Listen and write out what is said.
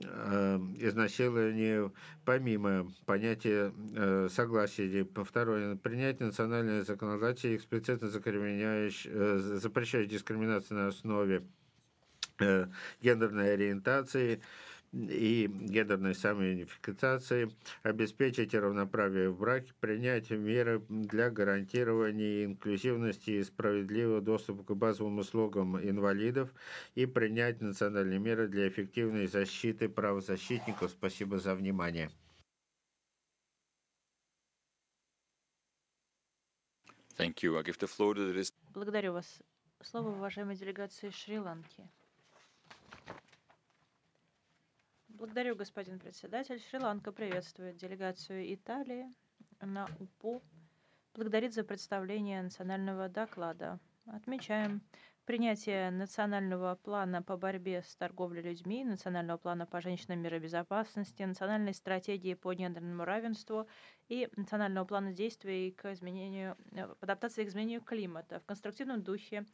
изнасилованию, помимо понятия согласия. Второе, принять национальное законодательство, эксплицитно запрещающее дискриминацию на основе э, гендерной ориентации и гендерной самоидентификации, обеспечить равноправие в браке, принять меры для гарантирования инклюзивности и справедливого доступа к базовым услугам инвалидов и принять национальные меры для эффективной защиты правозащитников. Спасибо за внимание. Thank you. I give the floor to the Благодарю вас. Слово уважаемой делегации Шри-Ланки. Благодарю, господин председатель. Шри-Ланка приветствует делегацию Италии на УПО. Благодарит за представление национального доклада. Отмечаем принятие национального плана по борьбе с торговлей людьми, национального плана по женщинам мира и безопасности, национальной стратегии по гендерному равенству и национального плана действий к адаптации к изменению климата. В конструктивном духе